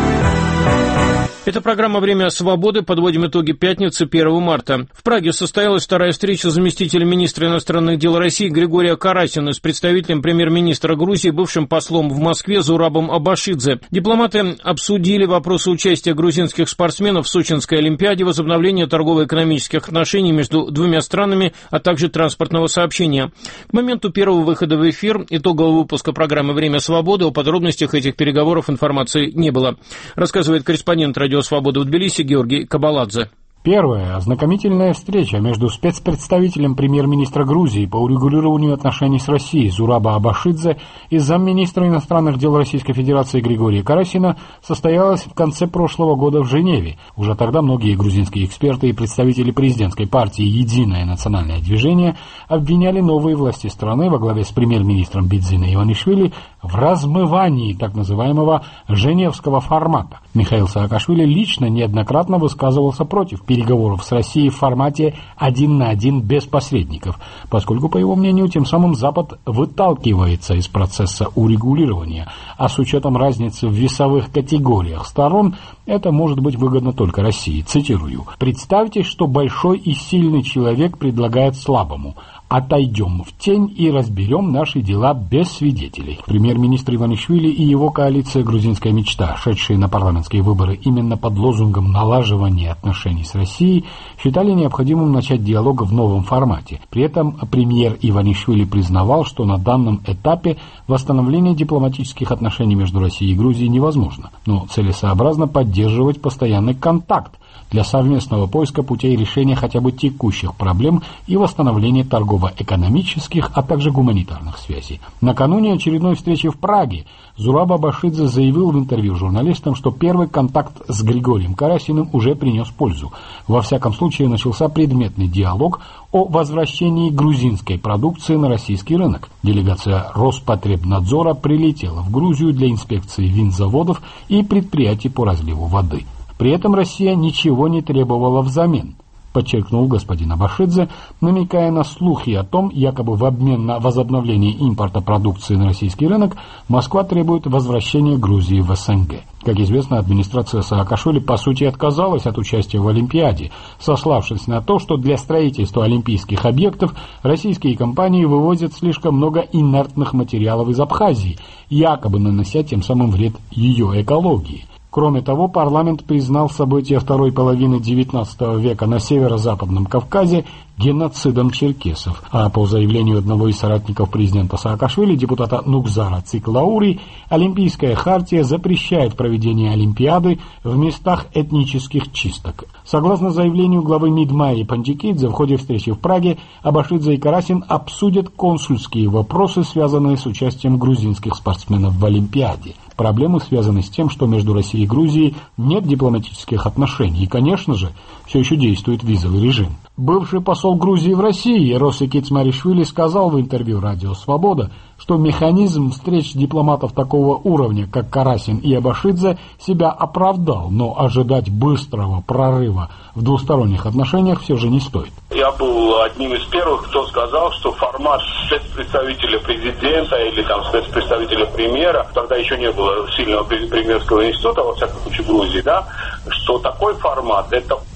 Это программа «Время свободы». Подводим итоги пятницы, 1 марта. В Праге состоялась вторая встреча заместителя министра иностранных дел России Григория Карасина с представителем премьер-министра Грузии, бывшим послом в Москве Зурабом Абашидзе. Дипломаты обсудили вопросы участия грузинских спортсменов в Сочинской Олимпиаде, возобновления торгово-экономических отношений между двумя странами, а также транспортного сообщения. К моменту первого выхода в эфир итогового выпуска программы «Время свободы» о подробностях этих переговоров информации не было. Рассказывает корреспондент «Радио Свобода» в Тбилиси Георгий Кабаладзе. Первая ознакомительная встреча между спецпредставителем премьер-министра Грузии по урегулированию отношений с Россией Зураба Абашидзе и замминистра иностранных дел Российской Федерации Григория Карасина состоялась в конце прошлого года в Женеве. Уже тогда многие грузинские эксперты и представители президентской партии «Единое национальное движение» обвиняли новые власти страны во главе с премьер-министром Бидзиной Иванишвили в размывании так называемого «женевского формата». Михаил Саакашвили лично неоднократно высказывался против переговоров с Россией в формате 1 на 1 без посредников, поскольку, по его мнению, тем самым Запад выталкивается из процесса урегулирования, а с учетом разницы в весовых категориях сторон это может быть выгодно только России. Цитирую: «Представьте, что большой и сильный человек предлагает слабому: отойдем в тень и разберем наши дела без свидетелей». Премьер-министр Иванишвили и его коалиция «Грузинская мечта», шедшие на парламентские выборы именно под лозунгом налаживания отношений с Россией, считали необходимым начать диалог в новом формате. При этом премьер Иванишвили признавал, что на данном этапе восстановление дипломатических отношений между Россией и Грузией невозможно, но целесообразно поддерживать постоянный контакт для совместного поиска путей решения хотя бы текущих проблем и восстановления торгово-экономических, а также гуманитарных связей. Накануне очередной встречи в Праге Зураб Абашидзе заявил в интервью журналистам, что первый контакт с Григорием Карасиным уже принес пользу. Во всяком случае, начался предметный диалог о возвращении грузинской продукции на российский рынок. Делегация Роспотребнадзора прилетела в Грузию для инспекции винзаводов и предприятий по разливу воды. При этом Россия ничего не требовала взамен, подчеркнул господин Абашидзе, намекая на слухи о том, якобы в обмен на возобновление импорта продукции на российский рынок Москва требует возвращения Грузии в СНГ. Как известно, администрация Саакашвили по сути отказалась от участия в Олимпиаде, сославшись на то, что для строительства олимпийских объектов российские компании вывозят слишком много инертных материалов из Абхазии, якобы нанося тем самым вред ее экологии. Кроме того, парламент признал события второй половины XIX века на северо-западном Кавказе геноцидом черкесов. А по заявлению одного из соратников президента Саакашвили, депутата Нукзара Циклаури, Олимпийская хартия запрещает проведение Олимпиады в местах этнических чисток. Согласно заявлению главы МИД Майи Пандикидзе, в ходе встречи в Праге Абашидзе и Карасин обсудят консульские вопросы, связанные с участием грузинских спортсменов в Олимпиаде. Проблемы связаны с тем, что между Россией и Грузией нет дипломатических отношений, и, конечно же, все еще действует визовый режим. Бывший посол Грузии в России Роси Кицмаришвили сказал в интервью «Радио Свобода», что механизм встреч дипломатов такого уровня, как Карасин и Абашидзе, себя оправдал, но ожидать быстрого прорыва в двусторонних отношениях все же не стоит. Я был одним из первых, кто сказал, что формат спецпредставителя президента или там спецпредставителя премьера, тогда еще не было сильного премьерского института, во всяком случае, Грузии, да, что такой формат — это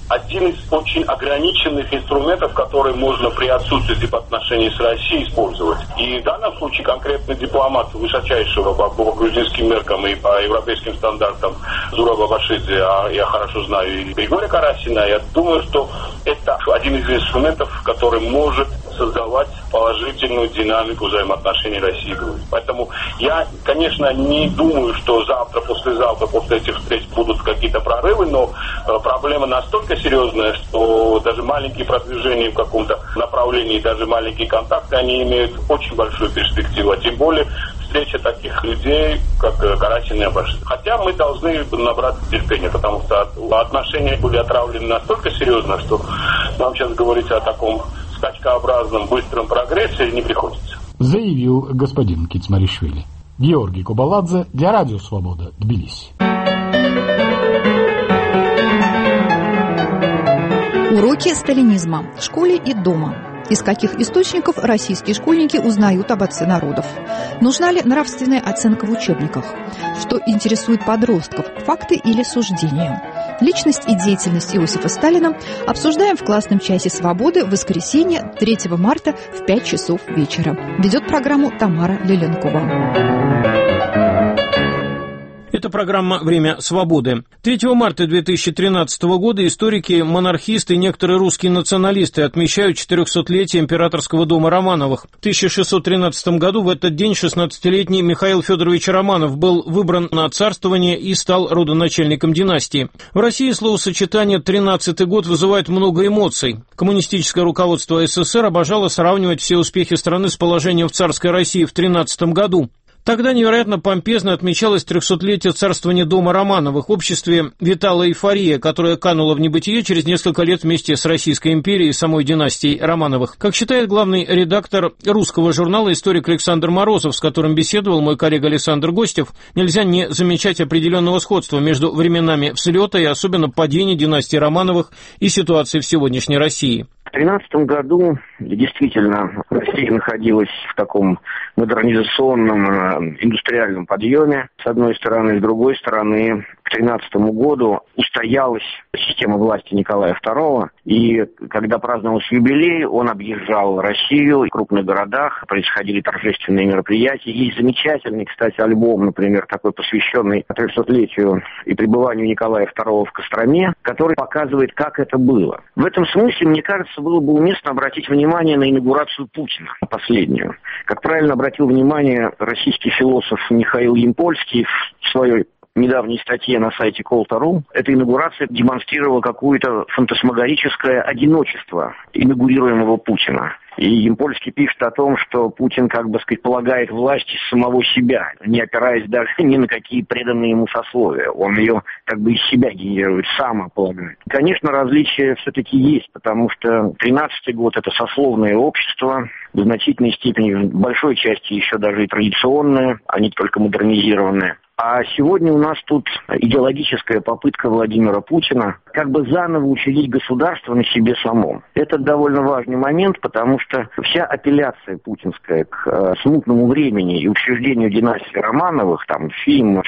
один из очень ограниченных инструментов, которые можно при отсутствии отношений с Россией использовать. И в данном случае конкретно дипломат высочайшего по грузинским меркам и по европейским стандартам Зураба Абашидзе, я хорошо знаю и Григория Карасина, я думаю, что это один из инструментов, который может создавать положительную динамику взаимоотношений России и Грузии. Поэтому я, конечно, не думаю, что завтра, послезавтра, после этих встреч будут какие-то прорывы, но проблема настолько серьезная, что даже маленькие продвижения в каком-то направлении, даже маленькие контакты, они имеют очень большую перспективу. А тем более встреча таких людей, как Карасин и Абашидзе. Хотя мы должны набраться терпения, потому что отношения были отравлены настолько серьезно, что нам сейчас говорить о таком скачкообразном быстром прогрессе не приходится. Заявил господин Кицмаришвили. Георгий Кубаладзе для Радио Свобода, Тбилиси. Уроки сталинизма в школе и дома. Из каких источников российские школьники узнают об отце народов? Нужна ли нравственная оценка в учебниках? Что интересует подростков, факты или суждения? Личность и деятельность Иосифа Сталина обсуждаем в классном часе «Свободы» в воскресенье 3 марта в 5 часов вечера. Ведет программу Тамара Леленкова. Это программа «Время свободы». 3 марта 2013 года историки, монархисты и некоторые русские националисты отмечают 400-летие императорского дома Романовых. В 1613 году в этот день 16-летний Михаил Федорович Романов был выбран на царствование и стал родоначальником династии. В России словосочетание «13-й год» вызывает много эмоций. Коммунистическое руководство СССР обожало сравнивать все успехи страны с положением в царской России в 13 году. Тогда невероятно помпезно отмечалось 300-летие царствования дома Романовых. В обществе витала эйфория, которая канула в небытие через несколько лет вместе с Российской империей и самой династией Романовых. Как считает главный редактор русского журнала историк Александр Морозов, с которым беседовал мой коллега Александр Гостев, нельзя не замечать определенного сходства между временами взлета и особенно падения династии Романовых и ситуацией в сегодняшней России. В 2013 году действительно Россия находилась в таком модернизационном индустриальном подъеме, с одной стороны, с другой стороны, к 2013 году устоялась система власти Николая II, и когда праздновался юбилей, он объезжал Россию, в крупных городах происходили торжественные мероприятия. Есть замечательный, кстати, альбом, например, такой посвященный 300-летию и пребыванию Николая II в Костроме, который показывает, как это было. В этом смысле, мне кажется, было бы уместно обратить внимание на инаугурацию Путина, последнюю. Как правильно обратил внимание российский философ Михаил Ямпольский в своей недавней статье на сайте Колта.ру, эта инаугурация демонстрировала какое-то фантасмагорическое одиночество инаугурируемого Путина. И Ямпольский пишет о том, что Путин, как бы сказать, полагает власть из самого себя, не опираясь даже ни на какие преданные ему сословия. Он ее как бы из себя генерирует, сам полагает. Конечно, различия все-таки есть, потому что 13-й год – это сословное общество, в значительной степени, в большой части еще даже и традиционное, а не только модернизированное. А сегодня у нас тут идеологическая попытка Владимира Путина как бы заново учредить государство на себе самом. Это довольно важный момент, потому что вся апелляция путинская к смутному времени и учреждению династии Романовых, там фильм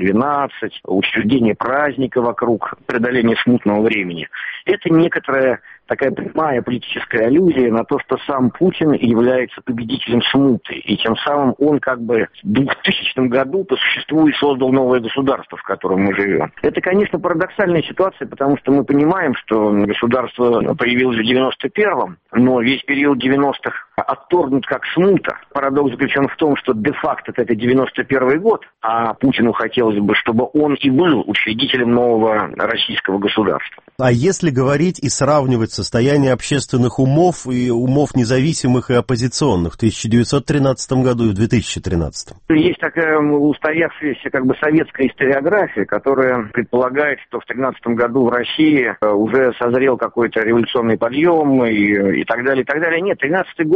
612, учреждение праздника вокруг преодоления смутного времени, это некоторая такая прямая политическая аллюзия на то, что сам Путин является победителем смуты, и тем самым он как бы в 2000 году по существу и создал новое государство, в котором мы живем. Это, конечно, парадоксальная ситуация, потому что мы понимаем, что государство появилось в 91-м, но весь период 90-х отторгнут как смута. Парадокс заключен в том, что де-факто это 91-й год, а Путину хотелось бы, чтобы он и был учредителем нового российского государства. А если говорить и сравнивать состояние общественных умов и умов независимых и оппозиционных в 1913 году и в 2013? Есть такая устоявшаяся как бы советская историография, которая предполагает, что в 1913 году в России уже созрел какой-то революционный подъем и так далее, и так далее. Нет, 13-й год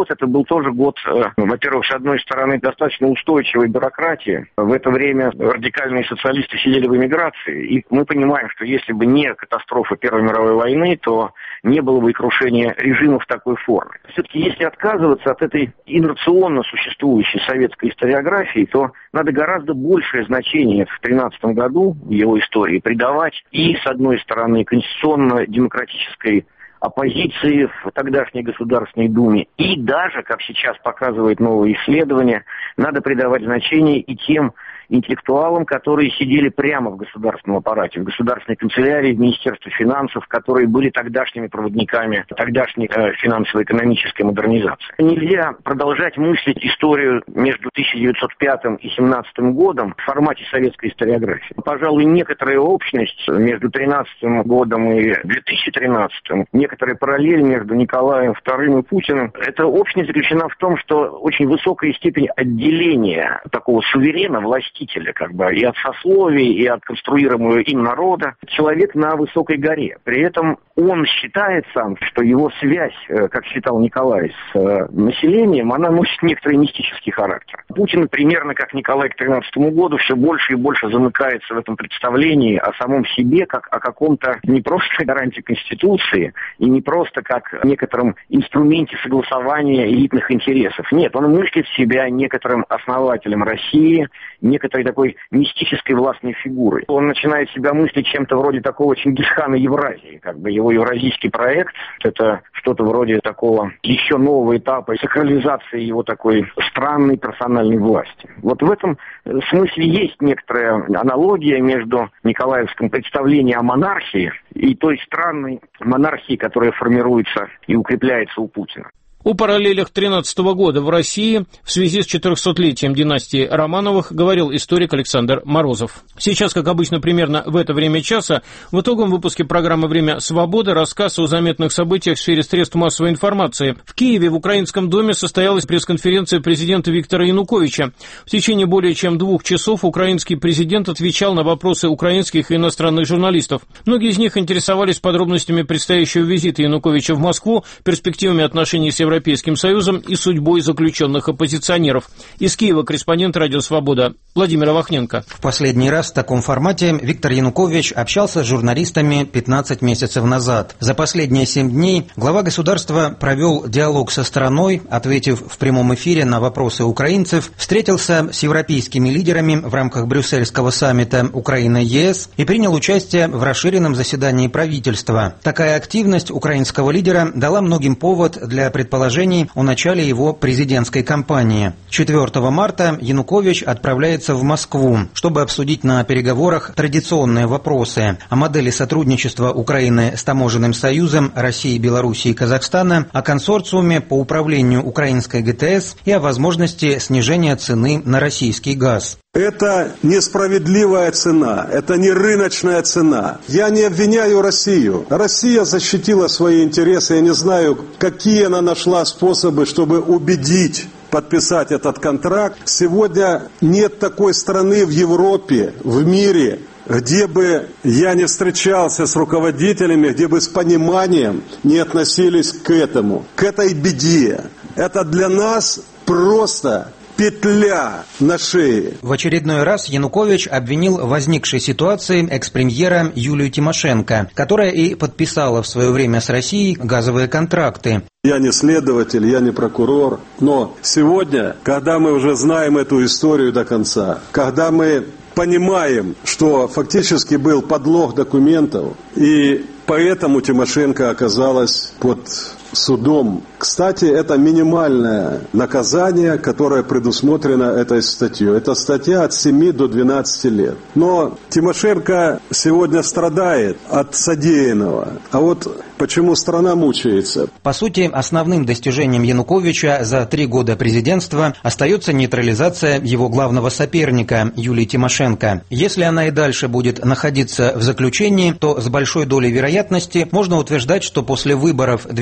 год это был тоже год, во-первых, с одной стороны, достаточно устойчивой бюрократии. В это время радикальные социалисты сидели в эмиграции, и мы понимаем, что если бы не катастрофа Первой мировой войны, то не было бы и крушения режима в такой форме. Все-таки, если отказываться от этой инерционно существующей советской историографии, то надо гораздо большее значение в 2013 году в его истории придавать и, с одной стороны, конституционно-демократической оппозиции в тогдашней Государственной Думе, и даже, как сейчас показывает новые исследования, надо придавать значение и тем интеллектуалам, которые сидели прямо в государственном аппарате, в государственной канцелярии, в Министерстве финансов, которые были тогдашними проводниками тогдашней финансово-экономической модернизации. Нельзя продолжать мыслить историю между 1905 и 1917 годом в формате советской историографии. Пожалуй, некоторая общность между 1913 годом и 2013, некоторая параллель между Николаем II и Путиным, эта общность заключена в том, что очень высокая степень отделения такого суверена, власти, как бы, и от сословий, и от конструируемого им народа, человек на высокой горе. При этом он считает сам, что его связь, как считал Николай, с населением, она носит некоторый мистический характер. Путин, примерно как Николай к 2013 году, все больше и больше замыкается в этом представлении о самом себе, как о каком-то не просто гарантии Конституции, и не просто как некотором инструменте согласования элитных интересов. Нет, он мыслит себя некоторым основателем России, некоторой такой мистической властной фигурой. Он начинает себя мыслить чем-то вроде такого Чингисхана Евразии, как бы его евразийский проект, это что-то вроде такого еще нового этапа сакрализации его такой странной персональной власти. Вот в этом смысле есть некоторая аналогия между николаевским представлением о монархии и той странной монархией, которая формируется и укрепляется у Путина. О параллелях 2013 года в России в связи с 400-летием династии Романовых говорил историк Александр Морозов. Сейчас, как обычно, примерно в это время часа, в итоговом выпуске программы «Время свободы» рассказ о заметных событиях в сфере средств массовой информации. В Киеве в Украинском доме состоялась пресс-конференция президента Виктора Януковича. В течение более чем 2 часов украинский президент отвечал на вопросы украинских и иностранных журналистов. Многие из них интересовались подробностями предстоящего визита Януковича в Москву, перспективами отношений с Европейским Союзом и судьбой заключенных оппозиционеров. Из Киева корреспондент «Радио Свобода» Владимир Авахненко. В последний раз в таком формате Виктор Янукович общался с журналистами 15 месяцев назад. За последние 7 дней глава государства провел диалог со страной, ответив в прямом эфире на вопросы украинцев, встретился с европейскими лидерами в рамках брюссельского саммита Украина-ЕС и принял участие в расширенном заседании правительства. Такая активность украинского лидера дала многим повод для предположений о начале его президентской кампании. 4 марта Янукович отправляется в Москву, чтобы обсудить на переговорах традиционные вопросы о модели сотрудничества Украины с Таможенным союзом России, Белоруссии и Казахстана, о консорциуме по управлению украинской ГТС и о возможности снижения цены на российский газ. Это несправедливая цена, это не рыночная цена. Я не обвиняю Россию. Россия защитила свои интересы. Я не знаю, какие она нашла способы, чтобы убедить подписать этот контракт. Сегодня нет такой страны в Европе, в мире, где бы я не встречался с руководителями, где бы с пониманием не относились к этому, к этой беде. Это для нас просто петля на шее. В очередной раз Янукович обвинил в возникшей ситуации экс-премьера Юлию Тимошенко, которая и подписала в свое время с Россией газовые контракты. Я не следователь, я не прокурор, но сегодня, когда мы уже знаем эту историю до конца, когда мы понимаем, что фактически был подлог документов, и поэтому Тимошенко оказалась под судом. Кстати, это минимальное наказание, которое предусмотрено этой статьей. Это статья от 7 до 12 лет. Но Тимошенко сегодня страдает от содеянного. А вот почему страна мучается? По сути, основным достижением Януковича за 3 года президентства остается нейтрализация его главного соперника Юлии Тимошенко. Если она и дальше будет находиться в заключении, то с большой долей вероятности можно утверждать, что после выборов 2015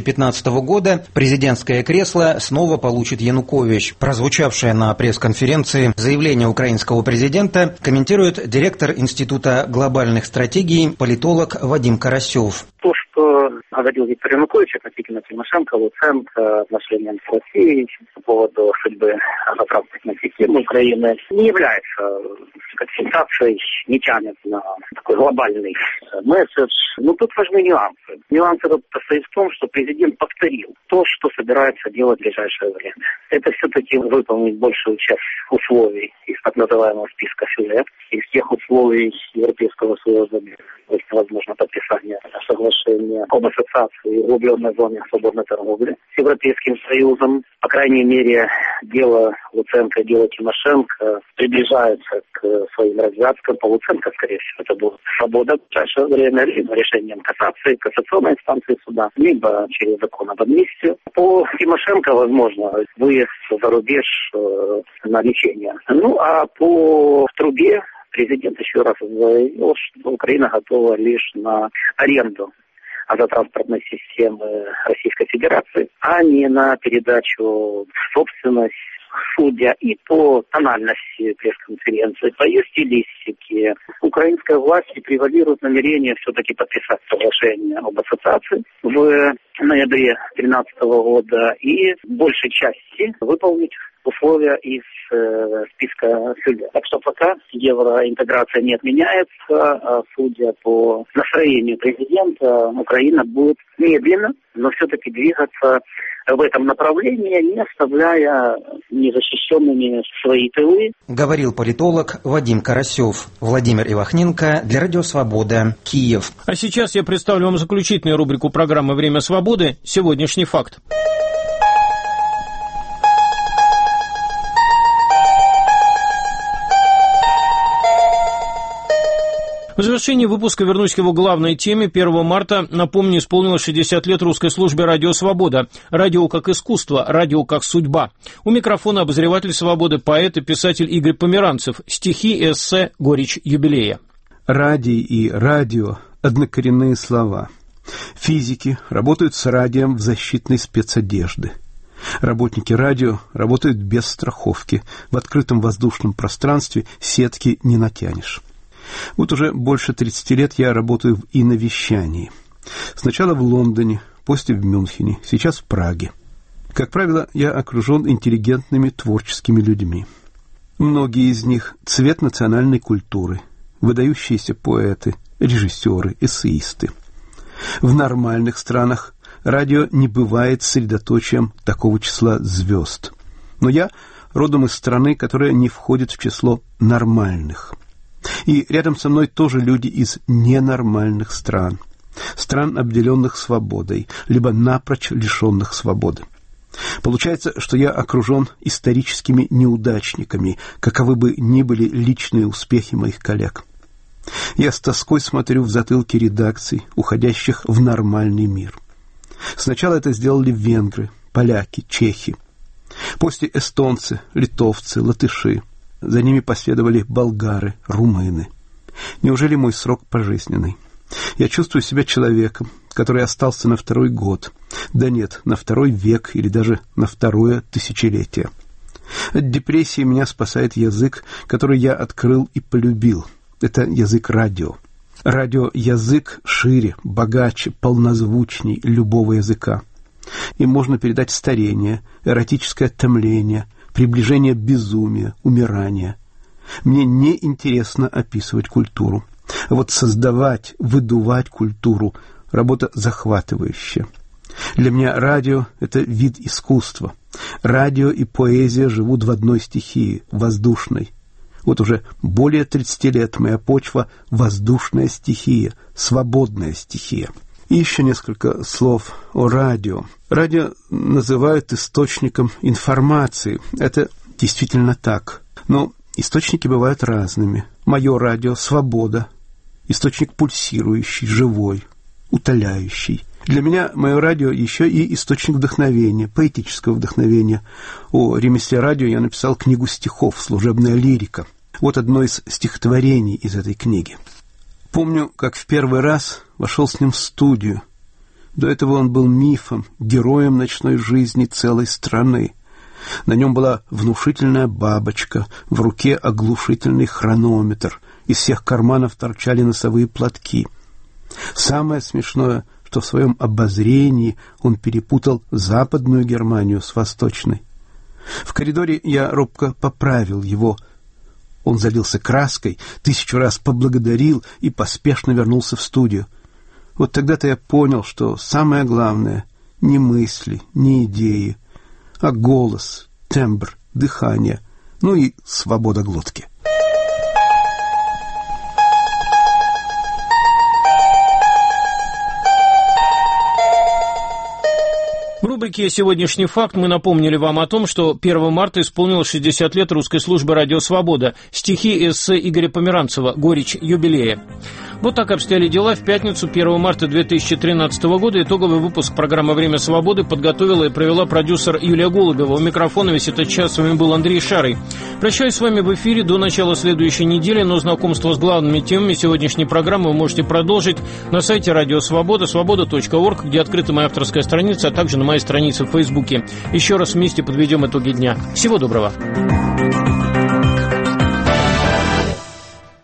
2015 года президентское кресло снова получит Янукович. Прозвучавшее на пресс-конференции заявление украинского президента комментирует директор Института глобальных стратегий, политолог Вадим Карасев. То, что говорил Виктор Янукович относительно Тимошенко, Луценко, отношениям с Россией по поводу судьбы газотранспортной системы Украины, не является сенсацией, не тянет на такой глобальный месседж. Но тут важны нюансы. Нюансы тут состоит в том, что президент повторил то, что собирается делать в ближайшее время. Это все-таки выполнить большую часть условий из так называемого списка ФЮЛЕ, из тех условий Европейского Союза, возможно, подписание соглашения об ассоциации в углубленной зоне свободной торговли с Европейским Союзом. По крайней мере, дело Луценко и дело Тимошенко приближаются к своим развязкам. По Луценко, скорее всего, это будет свобода в ближайшее время, либо решением кассации, кассационной инстанции суда, либо через закон об амнистии. По Тимошенко, возможно, выезд за рубеж на лечение. Ну, а по Трубе президент еще раз заявил, что Украина готова лишь на аренду газотранспортной системы Российской Федерации, а не на передачу в собственность. Судя и по тональности пресс-конференции, по ее стилистике, украинской власти превалирует намерение все-таки подписать соглашение об ассоциации в ноябре 2013 года и большей части выполнить условия из списка ФЮЛЕ. Так что пока евроинтеграция не отменяется, а судя по настроению президента, Украина будет медленно, но все-таки двигаться в этом направлении, не оставляя незащищенными свои тылы. Говорил политолог Вадим Карасев. Владимир Ивахненко для Радио Свобода, Киев. А сейчас я представлю вам заключительную рубрику программы «Время свободы. Сегодняшний факт». В завершении выпуска вернусь к его главной теме. 1 марта, напомню, исполнилось 60 лет русской службе «Радио Свобода». Радио как искусство, радио как судьба. У микрофона обозреватель «Свободы», поэт и писатель Игорь Померанцев. Стихи и эссе «Горечь юбилея». Радий и радио – однокоренные слова. Физики работают с радием в защитной спецодежды. Работники радио работают без страховки. В открытом воздушном пространстве сетки не натянешь. Вот уже больше 30 лет я работаю в иновещании. Сначала в Лондоне, после в Мюнхене, сейчас в Праге. Как правило, я окружен интеллигентными творческими людьми. Многие из них – цвет национальной культуры, выдающиеся поэты, режиссеры, эссеисты. В нормальных странах радио не бывает средоточием такого числа звезд. Но я родом из страны, которая не входит в число нормальных. И рядом со мной тоже люди из ненормальных стран, стран, обделенных свободой, либо напрочь лишенных свободы. Получается, что я окружен историческими неудачниками, каковы бы ни были личные успехи моих коллег. Я с тоской смотрю в затылки редакций, уходящих в нормальный мир. Сначала это сделали венгры, поляки, чехи. После эстонцы, литовцы, латыши. За ними последовали болгары, румыны. Неужели мой срок пожизненный? Я чувствую себя человеком, который остался на 2-й год. Да нет, на 2-й век или даже на 2-е тысячелетие. От депрессии меня спасает язык, который я открыл и полюбил. Это язык радио. Радиоязык шире, богаче, полнозвучней любого языка. Им можно передать старение, эротическое томление, приближение безумия, умирания. Мне не интересно описывать культуру. А вот создавать, выдувать культуру – работа захватывающая. Для меня радио – это вид искусства. Радио и поэзия живут в одной стихии – воздушной. Вот уже более 30 лет моя почва – воздушная стихия, свободная стихия. И еще несколько слов о радио. Радио называют источником информации. Это действительно так. Но источники бывают разными. Мое радио – свобода. Источник пульсирующий, живой, утоляющий. Для меня мое радио еще и источник вдохновения, поэтического вдохновения. О ремесле радио я написал книгу стихов «Служебная лирика». Вот одно из стихотворений из этой книги. Помню, как в первый раз вошел с ним в студию. До этого он был мифом, героем ночной жизни целой страны. На нем была внушительная бабочка, в руке оглушительный хронометр, из всех карманов торчали носовые платки. Самое смешное, что в своем обозрении он перепутал Западную Германию с Восточной. В коридоре я робко поправил его. Он залился краской, 1000 раз поблагодарил и поспешно вернулся в студию. Вот тогда-то я понял, что самое главное — не мысли, не идеи, а голос, тембр, дыхание, ну и свобода глотки. В рубрике «Сегодняшний факт» мы напомнили вам о том, что 1 марта исполнилось 60 лет русской службы «Радио Свобода». Стихи и эссе Игоря Померанцева «Горечь юбилея». Вот так обстояли дела в пятницу, 1 марта 2013 года. Итоговый выпуск программы «Время свободы» подготовила и провела продюсер Юлия Голубева. У микрофона весь этот час с вами был Андрей Шарый. Прощаюсь с вами в эфире до начала следующей недели, но знакомство с главными темами сегодняшней программы вы можете продолжить на сайте «Радио Свобода», свобода.орг, где открыта моя авторская страница, а также на моей странице в Фейсбуке. Еще раз вместе подведем итоги дня. Всего доброго.